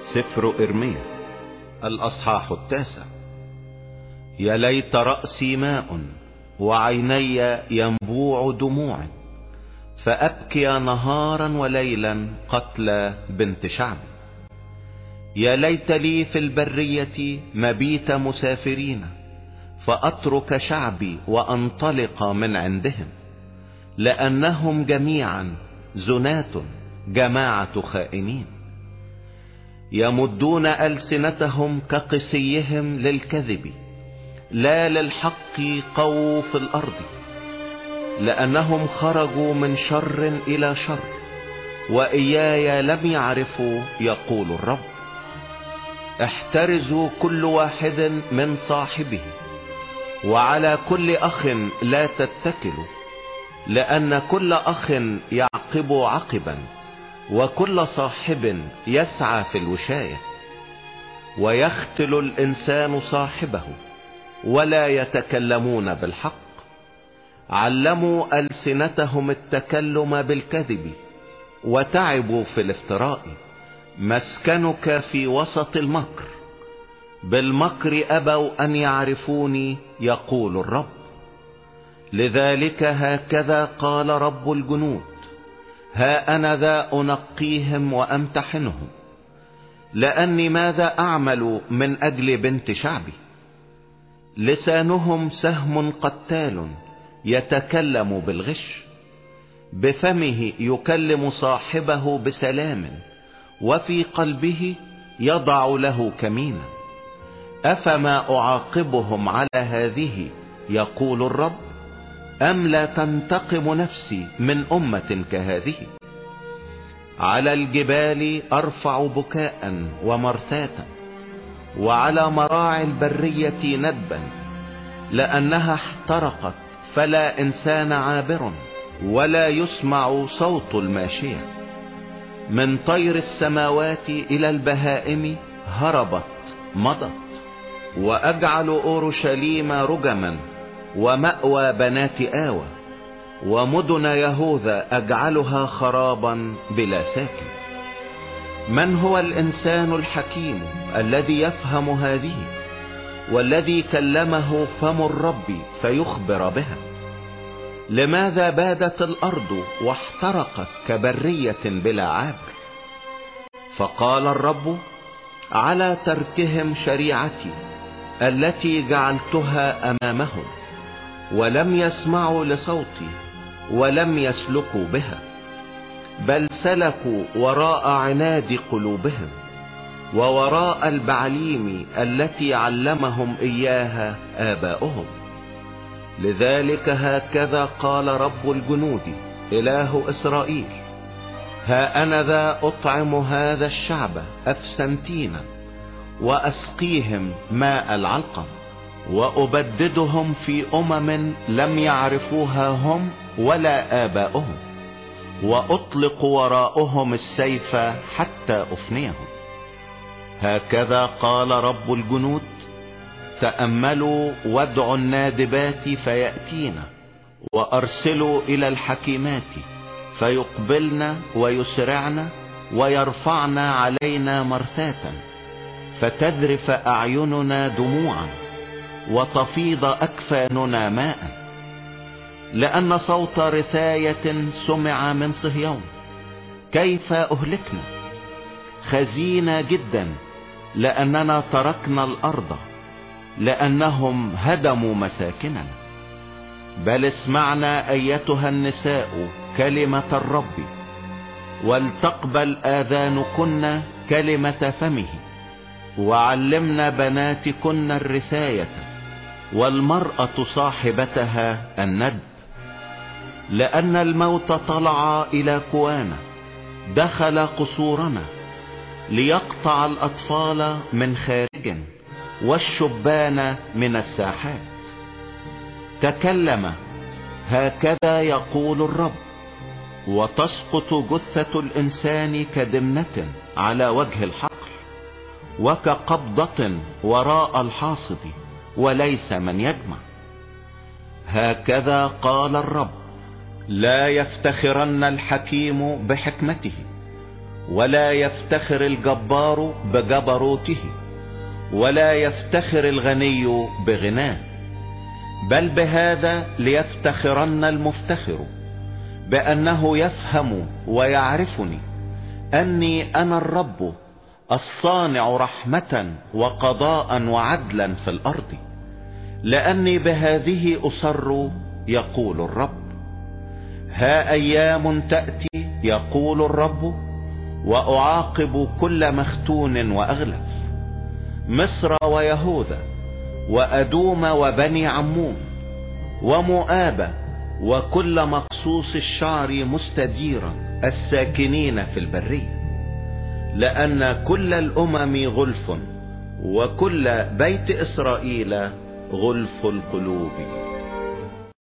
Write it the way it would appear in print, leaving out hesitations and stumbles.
سفر إرميا الأصحاح 9. يا ليت رأسي ماء وعيني ينبوع دموع، فأبكي نهارا وليلا قتل بنت شعبي. يا ليت لي في البرية مبيت مسافرين، فأترك شعبي وأنطلق من عندهم، لأنهم جميعا زنات جماعة خائنين. يمدون ألسنتهم كقسيهم للكذب، لا للحق قووا في الأرض، لأنهم خرجوا من شر إلى شر، وإياي لم يعرفوا يقول الرب. احترزوا كل واحد من صاحبه، وعلى كل أخ لا تتكلوا، لأن كل أخ يعقب عقبا، وكل صاحب يسعى في الوشاية. ويختل الإنسان صاحبه، ولا يتكلمون بالحق. علموا ألسنتهم التكلم بالكذب، وتعبوا في الافتراء. مسكنك في وسط المكر، بالمكر أبوا أن يعرفوني يقول الرب. لذلك هكذا قال رب الجنود: ها أنا ذا أنقيهم وأمتحنهم، لأني ماذا أعمل من أجل بنت شعبي؟ لسانهم سهم قتال يتكلم بالغش، بفمه يكلم صاحبه بسلام، وفي قلبه يضع له كمينا. أفما أعاقبهم على هذه يقول الرب؟ أم لا تنتقم نفسي من أمة كهذه؟ على الجبال أرفع بكاء ومرثاة، وعلى مراعي البرية ندبا، لأنها احترقت فلا إنسان عابر، ولا يسمع صوت الماشية. من طير السماوات إلى البهائم هربت مضت، وأجعل أورشليم رجما ومأوى بنات آوى، ومدن يهوذا أجعلها خرابا بلا ساكن. من هو الإنسان الحكيم الذي يفهم هذه، والذي كلمه فم الرب فيخبر بها؟ لماذا بادت الأرض واحترقت كبرية بلا عابر؟ فقال الرب: على تركهم شريعتي التي جعلتها أمامهم، ولم يسمعوا لصوتي ولم يسلكوا بها، بل سلكوا وراء عناد قلوبهم، ووراء البعليم التي علمهم إياها آباؤهم. لذلك هكذا قال رب الجنود إله إسرائيل: ها أنا ذا أطعم هذا الشعب أفسنتينا، وأسقيهم ماء العلقم، وأبددهم في لم يعرفوها هم ولا آباؤهم، وأطلق وراءهم السيف حتى أفنيهم. هكذا قال رب الجنود: تأملوا وادعوا النادبات فيأتينا، وأرسلوا إلى الحكيمات فيقبلن ويسرعن، ويرفعن علينا مرثاة، فتذرف أعيننا دموعا، وتفيض أكفاننا ماء. لأن صوت رثاية سمع من صهيون: كيف أهلكنا؟ خزينا جدا لأننا تركنا الأرض، لأنهم هدموا مساكننا. بل اسمعنا أيتها النساء كلمة الرب، ولتقبل آذانكن كلمة فمه، وعلمنا بناتكن الرثاية، والمرأة صاحبتها الندب. لأن الموت طلع إلى كوانا، دخل قصورنا، ليقطع الأطفال من خارج، والشبان من الساحات. تكلم: هكذا يقول الرب: وتسقط جثة الإنسان كدمنة على وجه الحقل، وكقبضة وراء الحاصد، وليس من يجمع. هكذا قال الرب: لا يفتخرن الحكيم بحكمته، ولا يفتخر الجبار بجبروته، ولا يفتخر الغني بغناه، بل بهذا ليفتخرن المفتخر، بأنه يفهم ويعرفني أني أنا الرب الصانع رحمة وقضاء وعدلا في الأرض، لأني بهذه أسر يقول الرب. ها أيام تأتي يقول الرب، وأعاقب كل مختون وأغلف، مصر ويهوذا وأدوم وبني عمون ومؤاب وكل مقصوص الشعر مستديرا الساكنين في البرية، لأن كل الأمم غلف، وكل بيت إسرائيل غلف القلوب.